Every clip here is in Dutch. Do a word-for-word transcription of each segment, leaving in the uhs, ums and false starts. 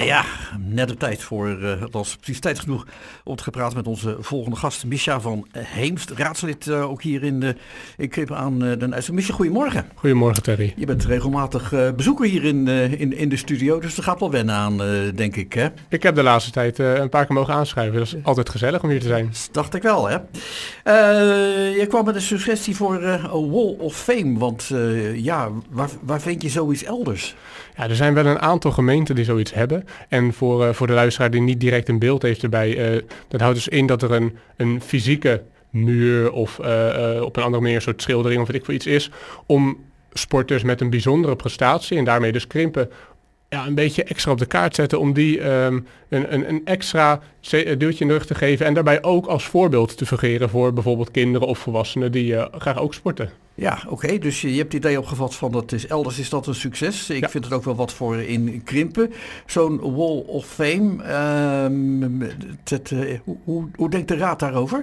ja, net op tijd voor, uh, althans precies tijd genoeg om te gaan praten met onze volgende gast, Mischa van Heemst, raadslid uh, ook hier in, uh, in Krippen aan uh, Den IJssel. Mischa, goedemorgen. Goedemorgen, Terry. Je bent regelmatig uh, bezoeker hier in, uh, in, in de studio, dus er gaat wel wennen aan, uh, denk ik, hè? Ik heb de laatste tijd uh, een paar keer mogen aanschrijven, dat is altijd gezellig om hier te zijn. Dat dacht ik wel, hè? Uh, je kwam met een suggestie voor uh, een Wall of Fame, want uh, ja, waar, waar vind je zoiets elders? Ja, er zijn wel een aantal gemeenten die zoiets hebben. En voor, uh, voor de luisteraar die niet direct een beeld heeft erbij, uh, dat houdt dus in dat er een, een fysieke muur of uh, uh, op een andere manier een soort schildering of weet ik veel iets is, om sporters met een bijzondere prestatie en daarmee dus krimpen, ja, een beetje extra op de kaart zetten om die um, een, een, een extra duwtje in de rug te geven en daarbij ook als voorbeeld te fungeren voor bijvoorbeeld kinderen of volwassenen die uh, graag ook sporten. Ja, oké. Okay. Dus je, je hebt het idee opgevat van dat is elders is dat een succes. Ik ja. vind het ook wel wat voor in Krimpen. Zo'n Wall of Fame. Um, het, uh, hoe, hoe, hoe denkt de raad daarover?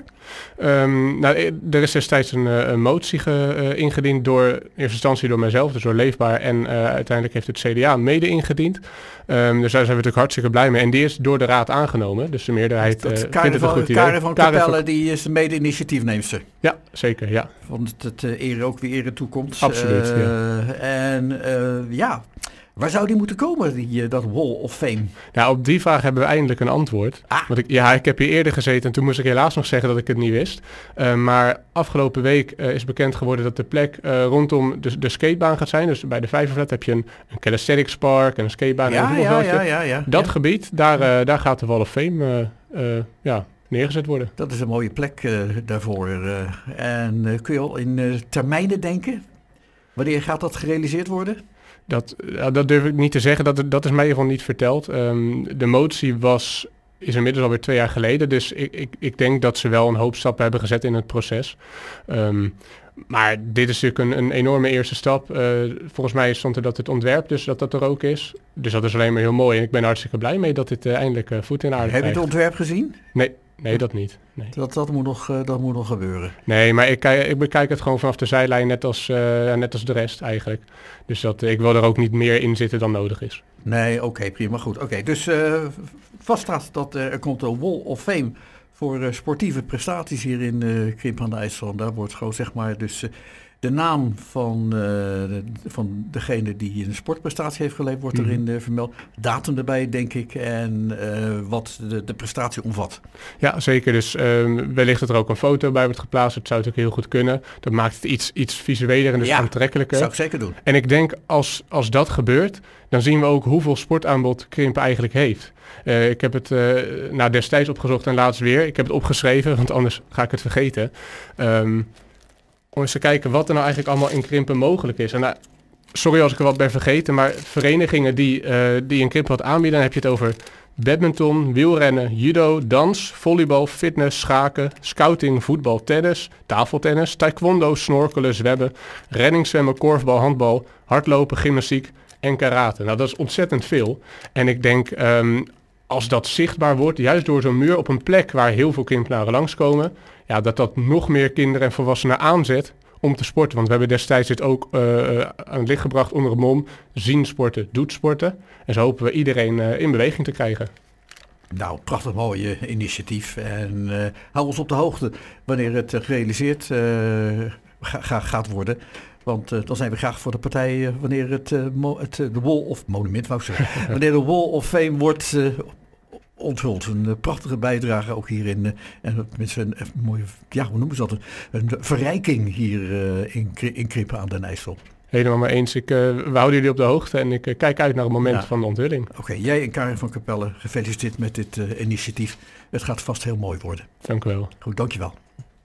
Um, nou, er is destijds een, een motie ge, uh, ingediend door in eerste instantie door mijzelf, dus door Leefbaar. En uh, uiteindelijk heeft het C D A mede ingediend. Um, dus daar zijn we natuurlijk hartstikke blij mee. En die is door de raad aangenomen. Dus de meerderheid uh, vindt het een goed idee. Karin van Capelle, die is de mede-initiatiefneemster. Ja, zeker, ja. Want het uh, ere ook weer ere toekomt. Absoluut, uh, ja. En uh, ja, waar zou die moeten komen, die, uh, dat Wall of Fame? Nou, op die vraag hebben we eindelijk een antwoord. Ah. Want ik, ja, ik heb hier eerder gezeten en toen moest ik helaas nog zeggen dat ik het niet wist. Uh, maar afgelopen week uh, is bekend geworden dat de plek uh, rondom de, de skatebaan gaat zijn. Dus bij de Vijverflat heb je een, een calisthenics park en een skatebaan ja, en een ja, ja, ja, ja. Dat ja. gebied, daar, uh, daar gaat de Wall of Fame uh, uh, ja, neergezet worden. Dat is een mooie plek uh, daarvoor. Uh, en uh, kun je al in uh, termijnen denken? Wanneer gaat dat gerealiseerd worden? Dat, uh, dat durf ik niet te zeggen. Dat, dat is mij hiervan niet verteld. Um, de motie was, is inmiddels alweer twee jaar geleden. Dus ik, ik, ik denk dat ze wel een hoop stappen hebben gezet in het proces. Um, maar dit is natuurlijk een, een enorme eerste stap. Uh, volgens mij stond er dat het ontwerp, dus dat dat er ook is. Dus dat is alleen maar heel mooi. En ik ben hartstikke blij mee dat dit uh, eindelijk uh, voet in aarde krijgt. Heb je het ontwerp gezien? Nee. Nee, dat niet. Nee. Dat, dat, moet nog, uh, dat moet nog gebeuren. Nee, maar ik, ik bekijk het gewoon vanaf de zijlijn net als, uh, net als de rest eigenlijk. Dus dat, ik wil er ook niet meer in zitten dan nodig is. Nee, oké, okay, prima, goed. Oké, okay, dus uh, vast staat dat uh, er komt een Wall of Fame voor uh, sportieve prestaties hier in uh, Krimpen aan de IJssel. Daar wordt gewoon zeg maar dus uh, de naam van, uh, de, van degene die een sportprestatie heeft geleverd wordt mm-hmm. erin uh, vermeld. Datum erbij, denk ik, en uh, wat de, de prestatie omvat. Ja, zeker. Dus uh, wellicht dat er ook een foto bij wordt geplaatst. Dat zou natuurlijk heel goed kunnen. Dat maakt het iets, iets visueler en dus ja, aantrekkelijker. Zou ik zeker doen. En ik denk, als, als dat gebeurt, dan zien we ook hoeveel sportaanbod Krimpen eigenlijk heeft. Uh, ik heb het uh, nou, destijds opgezocht en laatst weer. Ik heb het opgeschreven, want anders ga ik het vergeten. Um, om eens te kijken wat er nou eigenlijk allemaal in Krimpen mogelijk is. En nou, sorry als ik er wat ben vergeten, maar verenigingen die, uh, die in Krimpen wat aanbieden, dan heb je het over badminton, wielrennen, judo, dans, volleybal, fitness, schaken, scouting, voetbal, tennis, tafeltennis, taekwondo, snorkelen, zwemmen, renningszwemmen, korfbal, handbal, hardlopen, gymnastiek en karate. Nou, dat is ontzettend veel. En ik denk, um, als dat zichtbaar wordt, juist door zo'n muur op een plek waar heel veel Krimpenaren langskomen, ja, dat dat nog meer kinderen en volwassenen aanzet om te sporten. Want we hebben destijds dit ook uh, aan het licht gebracht onder het mom zien sporten, doet sporten. En zo hopen we iedereen uh, in beweging te krijgen. Nou, prachtig mooi uh, initiatief. En uh, hou ons op de hoogte wanneer het uh, gerealiseerd uh, ga, ga, gaat worden. Want uh, dan zijn we graag voor de partij uh, wanneer het, uh, mo- het uh, de Wall of Monument, wou ik zeggen, wanneer de Wall of Fame wordt uh, onthuld. Een uh, prachtige bijdrage ook hierin. Uh, en mensen een, een mooie, ja, hoe noemen ze dat? Een, een verrijking hier uh, in, in Krippen aan den IJssel. Helemaal mee eens. Ik, uh, we houden jullie op de hoogte en ik uh, kijk uit naar het moment ja. van de onthulling. Oké, okay, jij en Karin van Capelle, gefeliciteerd met dit uh, initiatief. Het gaat vast heel mooi worden. Dank u wel. Goed, dankjewel.